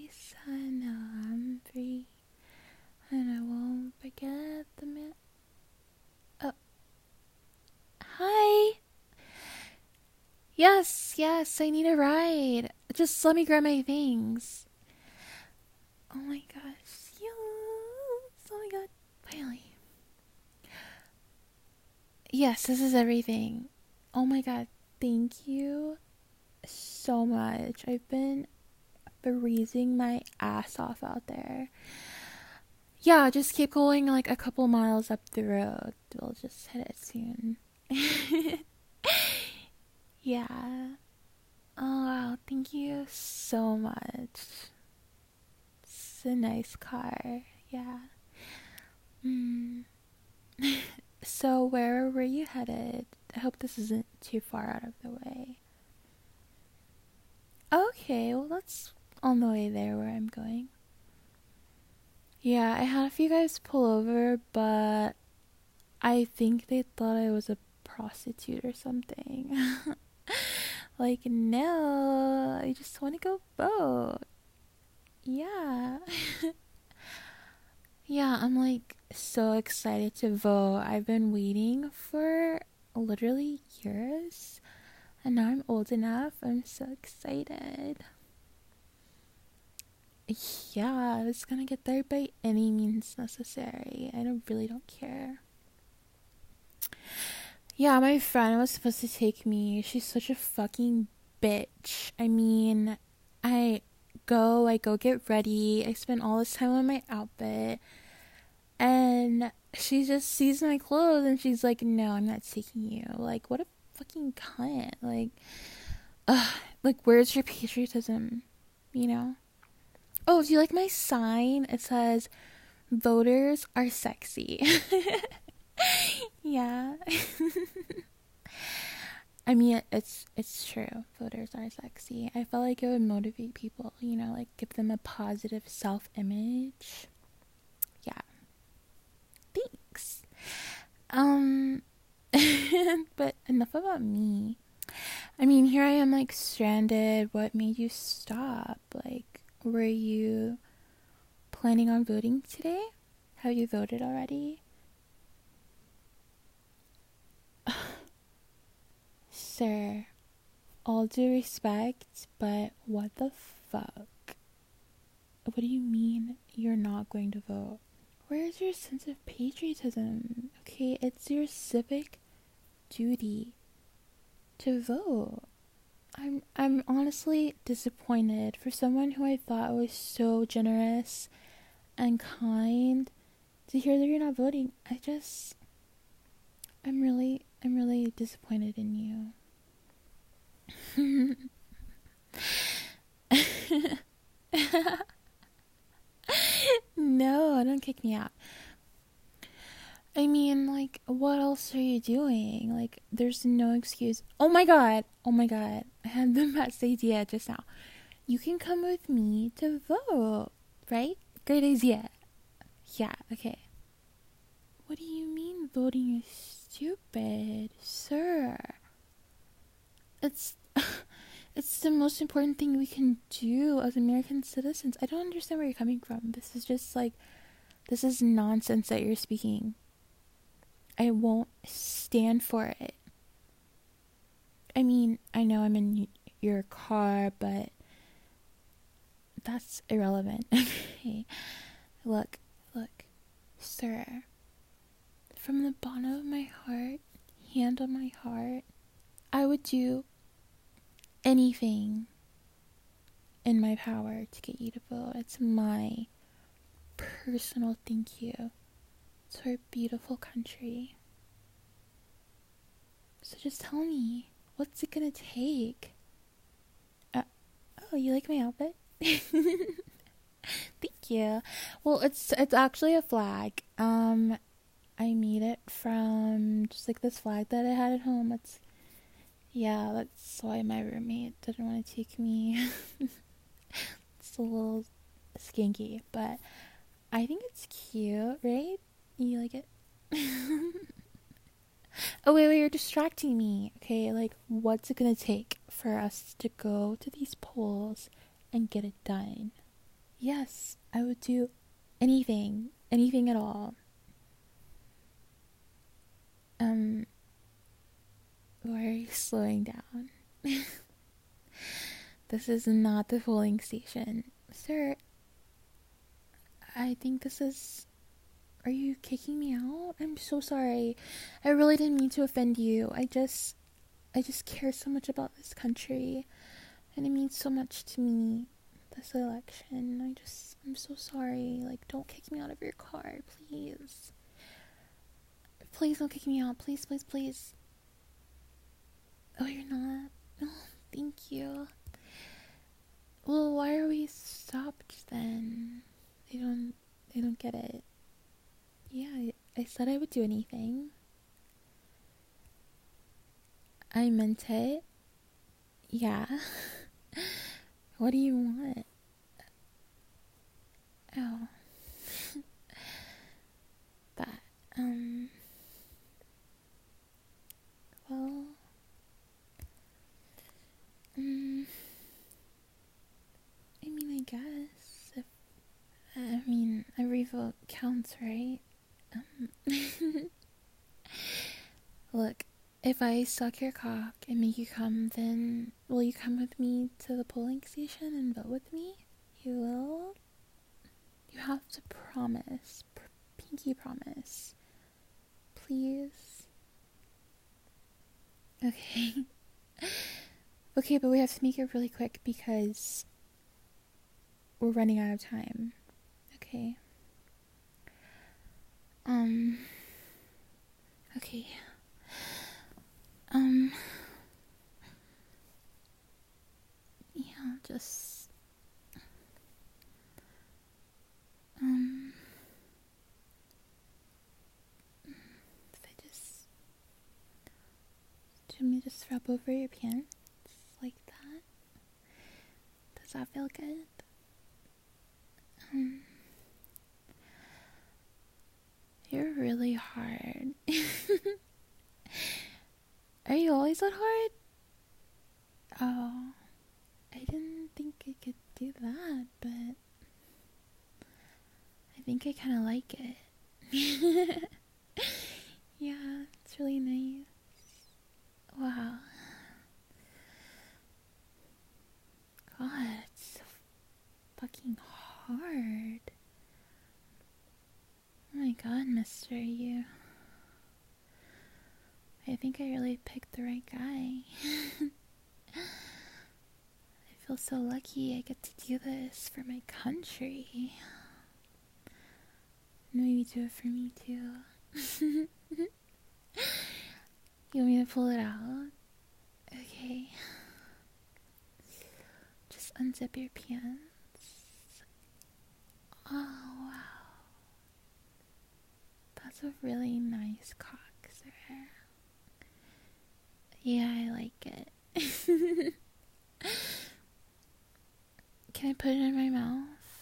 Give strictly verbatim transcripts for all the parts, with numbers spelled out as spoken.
peace. I know I'm free, and I won't forget the man. Oh, hi. Yes, yes, I need a ride. Just let me grab my things. Oh my gosh, yes. Oh my god, finally. Yes, this is everything. Oh my god, thank you so much. I've been freezing my ass off out there. Yeah, just keep going like a couple miles up the road. We'll just hit it soon. Yeah. Oh wow, thank you so much. It's a nice car. Yeah. Mm. So where were you headed? I hope this isn't too far out of the way. Okay, well that's on the way there where I'm going. Yeah, I had a few guys pull over, but I think they thought I was a prostitute or something. Like, no, I just want to go vote. Yeah. Yeah, I'm like so excited to vote. I've been waiting for literally years, and now I'm old enough. I'm so excited. Yeah, I was gonna get there by any means necessary. I don't really don't care. Yeah, my friend was supposed to take me. She's such a fucking bitch. I mean, I go, I go get ready. I spend all this time on my outfit. And she just sees my clothes and she's like, no, I'm not taking you. Like, what a fucking cunt. Like, ugh. Like, where's your patriotism? You know? Oh, do you like my sign? It says, voters are sexy. Yeah. I mean, it's it's true. Voters are sexy. I felt like it would motivate people, you know, like give them a positive self-image. Yeah. Thanks. Um, but enough about me. I mean, here I am, like, stranded. What made you stop? Like, were you planning on voting today? Have you voted already? Sir, all due respect, but what the fuck? What do you mean you're not going to vote? Where's your sense of patriotism? Okay, it's your civic duty to vote. I'm I'm honestly disappointed for someone who I thought was so generous and kind to hear that you're not voting. I just I'm really I'm really disappointed in you. No, don't kick me out. I mean, like, what else are you doing? Like, there's no excuse. Oh my god. Oh my god. I had the best idea just now. You can come with me to vote, right? Great idea. Yeah, okay. What do you mean voting is stupid, sir? It's it's the most important thing we can do as American citizens. I don't understand where you're coming from. This is just like this is nonsense that you're speaking. I won't stand for it. I mean, I know I'm in your car, but that's irrelevant. Okay. Look, look, sir. From the bottom of my heart, hand on my heart, I would do anything in my power to get you to vote. It's my personal thank you to our beautiful country. So just tell me, what's it gonna take? Uh, oh, you like my outfit? Thank you. Well, it's it's actually a flag. Um, I made it from just like this flag that I had at home. It's yeah, that's why my roommate didn't want to take me. It's a little skanky, but I think it's cute, right? You like it? Oh, wait, wait, you're distracting me. Okay, like, what's it gonna take for us to go to these polls and get it done? Yes, I would do anything, anything at all. Um, why are you slowing down? This is not the polling station. Sir, I think this is... Are you kicking me out? I'm so sorry. I really didn't mean to offend you. I just... I just care so much about this country. And it means so much to me. This election. I just... I'm so sorry. Like, don't kick me out of your car, please. Please don't kick me out. Please, please, please. Oh, you're not? Oh, thank you. Well, why are we stopped then? They don't... They don't get it. Yeah, I, I said I would do anything. I meant it. Yeah. What do you want? Oh. But, um... Well... Um... I mean, I guess. If, I mean, every vote counts, right? Um... Look, if I suck your cock and make you come, then will you come with me to the polling station and vote with me? You will? You have to promise. P- pinky promise. Please? Okay. Okay, but we have to make it really quick because we're running out of time. Okay. Um. Okay. Um. Yeah, just. Um. If I just. Do me just rub over your pants like that? Does that feel good? Um. You're really hard. Are you always that hard? Oh, I didn't think I could do that, but I think I kind of like it. Yeah, it's really nice. Wow. God, it's so fucking hard. Oh my god, mister, you... I think I really picked the right guy. I feel so lucky I get to do this for my country. Maybe do it for me too. You want me to pull it out? Okay. Just unzip your pants. Oh, wow. That's a really nice cock, sir. Yeah, I like it. Can I put it in my mouth?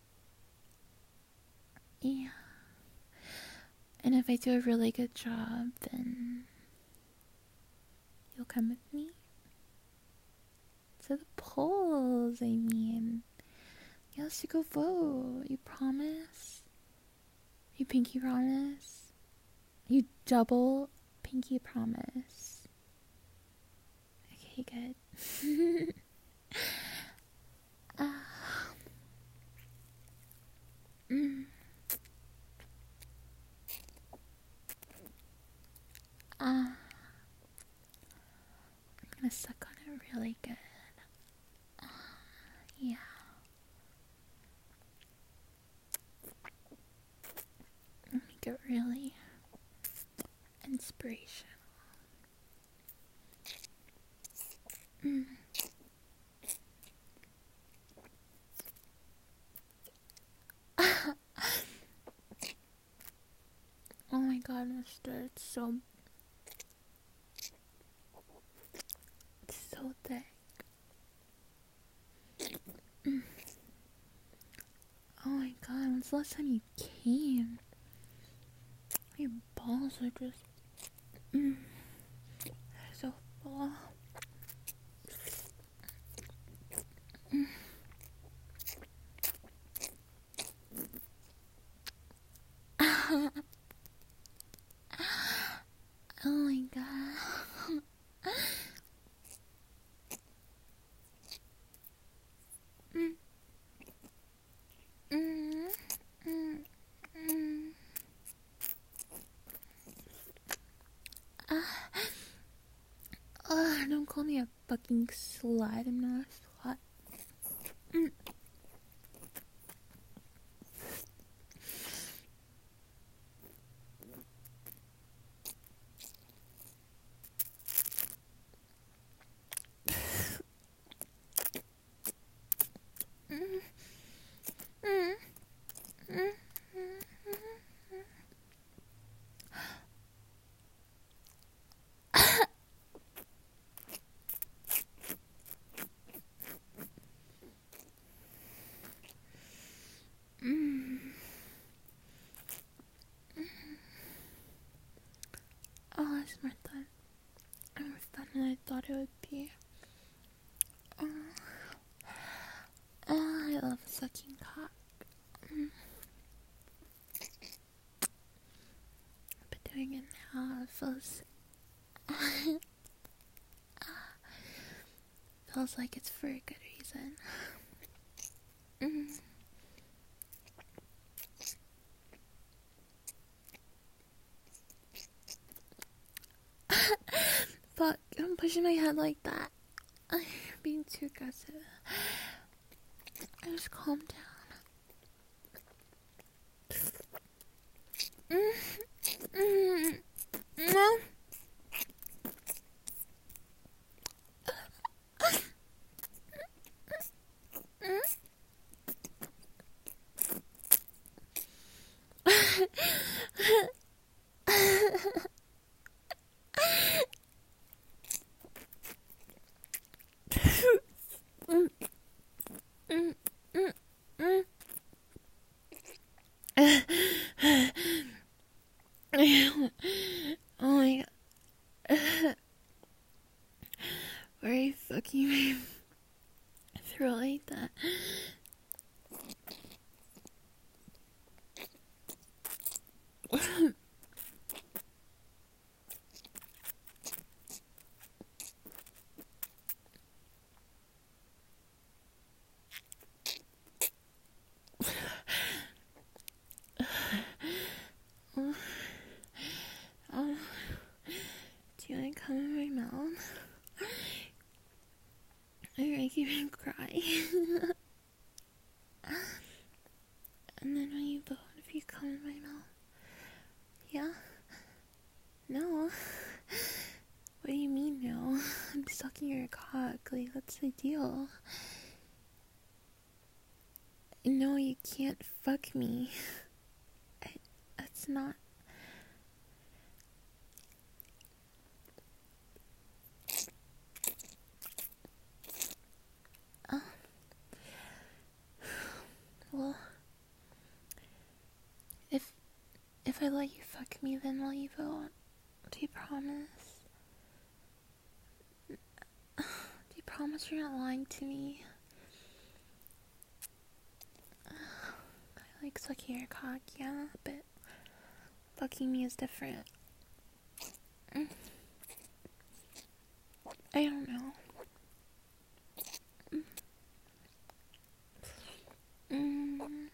Yeah. And if I do a really good job, then you'll come with me? To the polls, I mean. Yes, you go vote. You promise? You pinky promise? You double pinky promise? Okay, good. uh, mm. Uh, I'm gonna suck on it really good. Uh, yeah. Make it really inspirational. Mm. Oh my god, mister, it's so... It's so thick. Mm. Oh my god, when's the last time you came? Your balls are just... Mm. So full. Mm. fucking slut. I'm not a slut. Mm. Oh, that's more fun. More fun than I thought it would be. Oh, oh I love sucking cock. Mm. I've been doing it now. It feels... feels like it's for a good reason. Mm. Fuck, I'm pushing my head like that. I'm being too aggressive. I just calm down. Mm. Mm. No. Oh my god. Why are you fucking me through like that? Oh, do you like come in my mouth? You're making me cry. And then when you vote, if you come in my mouth, yeah? No. What do you mean no? I'm sucking your cock. Like, what's the deal? No, you can't fuck me. I, that's not. Oh. Well, if if I let you fuck me, then will you vote? Do you promise? Do you promise you're not lying to me? I like sucking your cock, yeah, but fucking me is different. Mm. I don't know. Mm. Mm.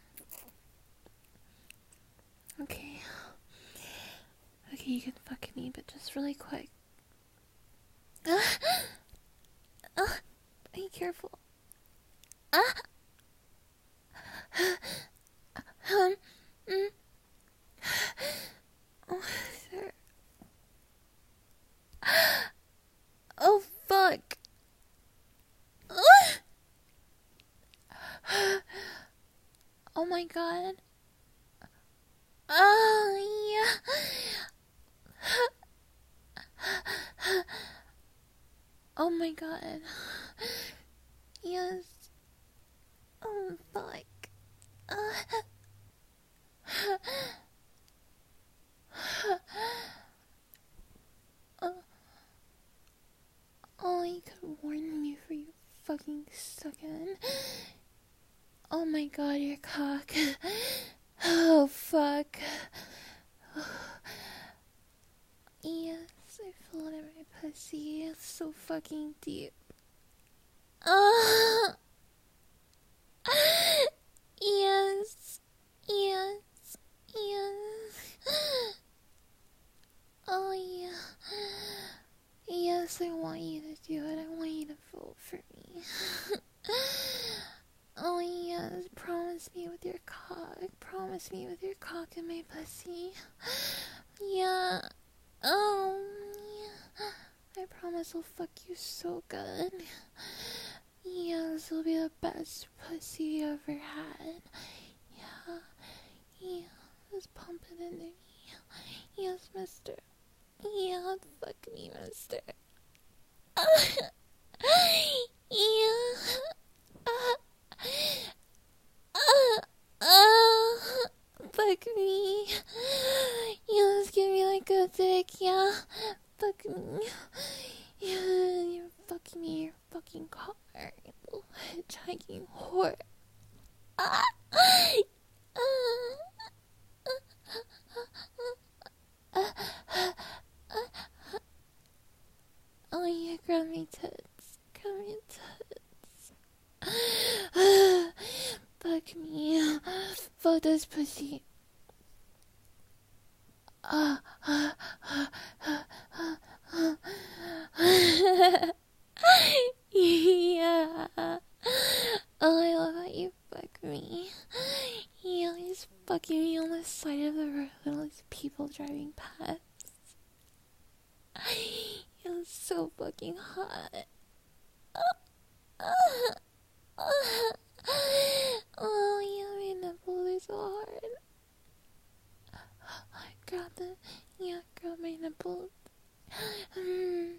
Okay. Okay, you can fuck me, but just really quick. Uh, uh, be careful. Uh, um, mm. Oh, sir. Oh, fuck. Oh my god. Oh, yeah. Oh my god. Yes. Oh, fuck. Uh. Oh. Oh, you could warn me for you fucking sucking. Oh my god, your cock. Oh, fuck. Yes, I feel it in my pussy. It's so fucking deep. Ah. Yes. Yes. Yes. Oh, yeah. Yes, I want you to do it. I want you to Oh yes, promise me with your cock. Promise me with your cock and my pussy. Yeah. Um. Yeah. I promise I'll fuck you so good. Yeah, this will be the best pussy you ever had. Yeah. Yeah. Just pump it into me. Yes, mister. Yeah, fuck me, mister. Yeah. Uh, uh, uh, fuck me. Yeah, just give me like a dick, yeah. Fuck me. Yeah, you're fucking me, your fucking car, you little hitchhiking whore. Ah. Oh yeah, grab me tits. Grab me tits. Fuck me. Fuck this pussy. Uh, uh, uh, uh, uh, uh. Yeah. Oh, I love how you fuck me. Yeah, he's fucking me on the side of the road with all these people driving past. You're so fucking hot. Oh, yeah, my nipple is so hard. Grab the, yeah, grab my nipple. Mm.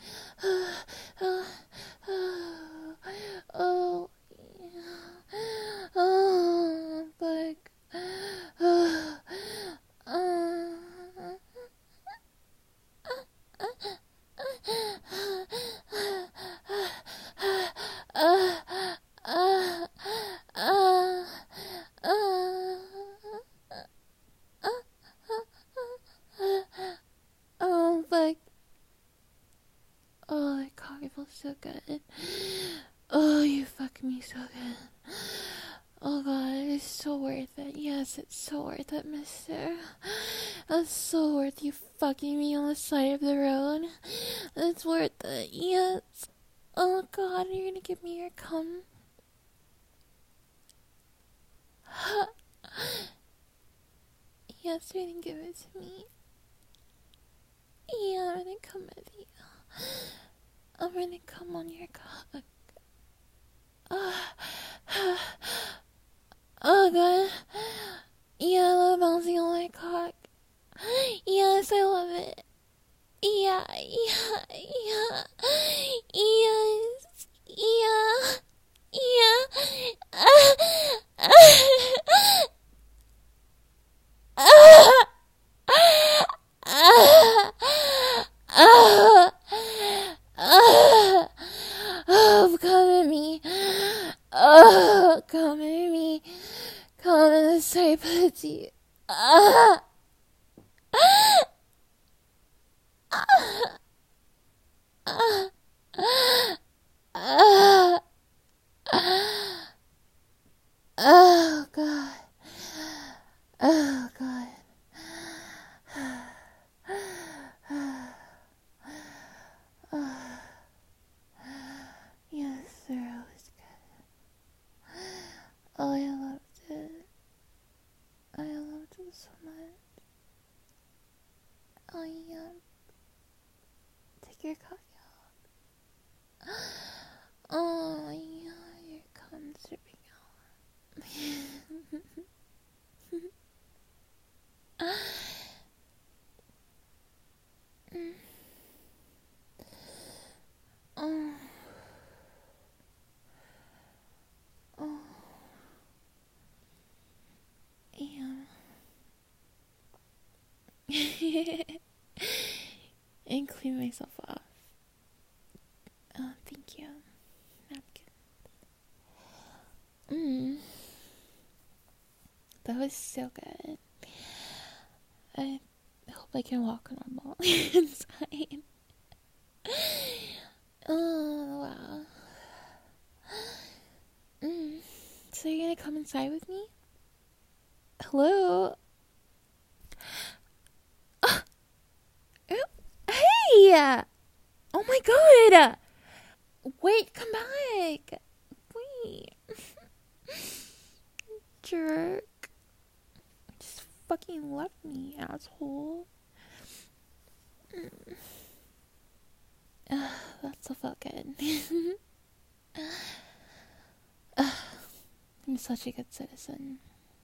Oh, yeah. Oh, fuck. Oh, oh. Oh, fuck. Oh, that coffee feels so good. Oh, you fuck me so good. Oh god, it's so worth it. Yes, it's so worth it, mister. That's so worth you fucking me on the side of the road. That's worth it, yes. Oh god, you're gonna give me your cum. Yes, you're gonna give it to me. Yeah, I'm gonna come with you. I'm gonna come on your cock. Oh god. Yeah, I love bouncing on my cock. Yes, I love it. Yeah, yeah, yeah. Yes, yeah, yeah. Oh, come at me. Oh, come at me. Come in the side pussy. Ah. Ah. Ah. Oh god. Oh god. Yes, sir, it was good. Oh, I loved it. I loved it so much. Oh yeah. Take your coffee out. Oh yeah, your cum's dripping out. mm. Oh. Oh. Yeah. And clean myself off. Oh, thank you. Napkin. Mm. That was so good. I hope I can walk normal inside. Oh, wow. Mm. So you're gonna come inside with me? Hello? Uh, hey! Oh my god! Wait, come back! Wait. Jerk. Just fucking left me, asshole. Uh, that's so fucking. uh, I'm such a good citizen.